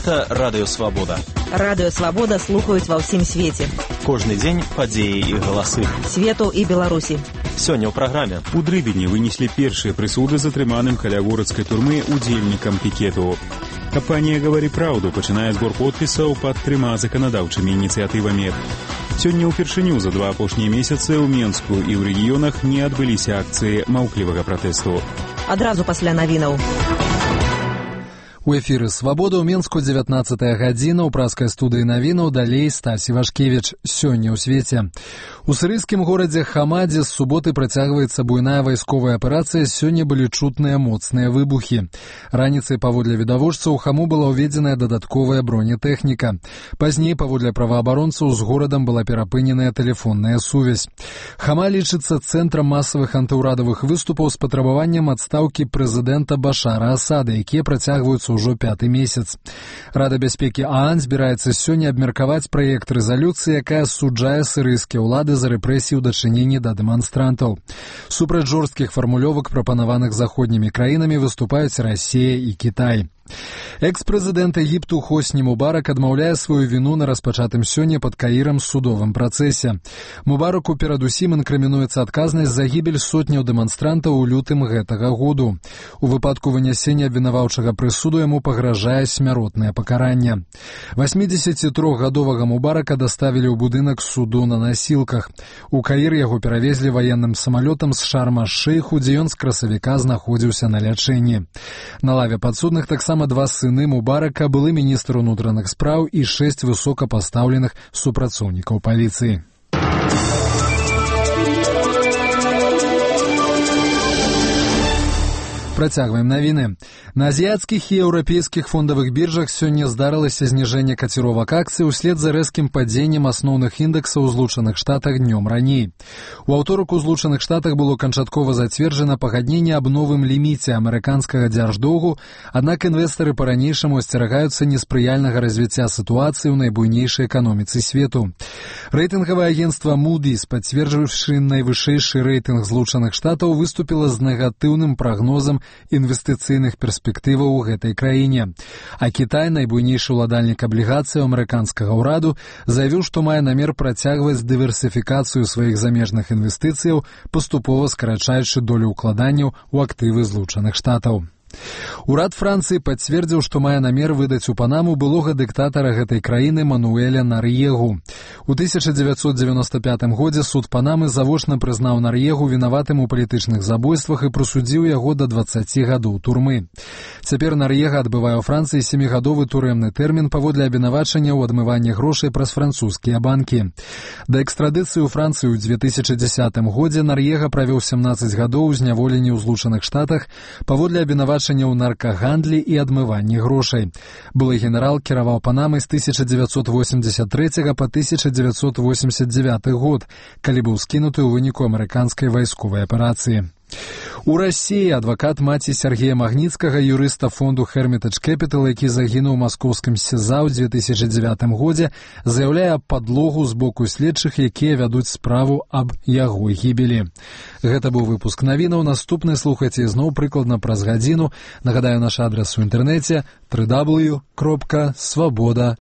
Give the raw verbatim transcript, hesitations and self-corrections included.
Гэта Радыё Свабода. Радыё Свабода слухаюць ва ўсім свеце. Кожны дзень падзеі і галасы. Свету і Беларусі. Сёння ў праграме. У Дрыбені вынеслі першыя прысуды затрыманым каля городскай турмы удзельнікам пікету. Кампанія «Гавары праўду» пачынае збор подпісаў пад трыма заканадаўчымі ініцыятывамі. Сёння ўпершыню за два апошнія месяцы ў Менску і ў рэгіёнах не адбыліся акцыі маўклівага пратэсту. Адразу пасля навінаў. У эфіры «Свабода» ў Менску дзевятнаццатая гадзіна, ў праскай студыі навінаў, далей Стасі Вашкевіч. Сёння ў свеце. У сірыйскім горадзе Хамадзе з суботы працягваецца буйная вайсковая аперацыя, сёння былі чутныя моцныя выбухі. Раніцай, паводле відавочцаў, у Хаму была ўведзеная дадатковая бронетэхніка. Пазней, паводле праваабаронцаў, з горадам была перапыненая тэлефонная сувязь. Хама лічыцца цэнтрам масавых антыўрадавых выступаў з патрабаваннем адстаўкі прэзідэнта Башара Асада, якія працягваюцца ўжо пяты месяц. Рада бяспекі ААН збіраецца сёння абмеркаваць праект рэзалюцыі, якая асуджае сірыйскія ўлады за рэпрэсіі ў дачыненні да дэманстрантаў. Супраць жорсткіх фармулёвак, прапанаваных заходнімі краінамі, выступаюць Расія і Кітай. Экс-прэзідэнт Егіпту Хосні Мубарак адмаўляе сваю віну на распачатым сёння пад Каірам судовым працэсе. Мубараку перадусім інкрымінуецца адказнасць за гібель сотняў дэманстрантаў у лютым гэтага году. У выпадку вынясення абвінаваўчага прысуду яму пагражае смяротнае пакаранне. васьмідзесятітрохгадовага Мубарака даставілі ў будынак суду на насілках. У Каір яго перавезлі ваенным самалётам з Шарм-аш-Шэйху, дзе ён з красавіка знаходзіўся на лячэнні. На лаве падсудных таксама два сыны Мубарака, былы міністр унутраных спраў і шэсць высокапастаўленых супрацоўнікаў паліцыі. Працягваем навіны. На азіяцкіх і еўрапейскіх фондавых біржах сёння здарылася зніжэнне каціровак акцый услед за рэзкім падзеннем асноўных індэксаў у Злучаных Штатах днём раней. У аўторак у Злучаных Штатах было канчаткова зацверджана пагадненне аб новым ліміце амерыканскага дзярждоўгу, аднак інвестары па-ранейшаму асцерагаюцца неспрыяльнага развіцця сітуацыі ў найбуйнейшай эканоміцы свету. Рэйтынгавае агенцтва Moody's, пацверджыўшы найвышэйшы рэйтынг Злучаных Штатаў, выступіла з негатыўным прагнозам інвестыцыйных перспектываў у гэтай краіне. А Кітай, найбуйнейшы ўладальнік аблігацыяў амерыканскага ўраду, заявіў, што мае намер працягваць дыверсіфікацыю сваіх замежных інвестыцыяў, паступова скарачаючы долю ўкладанняў у актывы Злучаных Штатаў. Урад Францыі пацвердзіў, што мае намер выдаць у Панаму былога дыктатара гэтай краіны Мануэля Нар'егу. У тысяча дзевяцьсот дзевяноста пятым годзе суд Панамы завочна прызнаў Нар'егу вінаватым у палітычных забойствах і прысудзіў яго да дваццаці гадоў турмы. Цяпер Нар'ега адбывае ў Францыі сямігадовы турэмны тэрмін паводле абвінавачання ў адмыванні грошай праз французскія банкі. Да экстрадыцыі ў Францыі ў дзве тысячы дзесятым годзе Нар'ега правёў сямнаццаць гадоў у зняволенні ў Злучаных Штатах паводле абвінавачання ў наркагандлі і адмыванні грошай. Былы генерал кіраваў Панамай з тысяча дзевяцьсот восемьдзесят трэцяга па тысяча дзевяцьсот восемьдзесят дзевяты год, калі быў скінуты ў выніку амерыканскай вайсковай аперацыі. У Расіі адвакат маці Сергея Магніцкага, юрыста фонду Hermitage Capital, які загінуў у маскоўскім СІЗА ў дзве тысячы дзевятым годзе, заяўляе падлогу з боку следчых, якія вядуць справу аб яго гібелі. Гэта быў выпуск навінаў. Наступны слухайце ізноў прыкладна праз гадзіну. Нагадаю, наш адрас у інтэрнэце дабл ю дабл ю дабл ю крапка свабода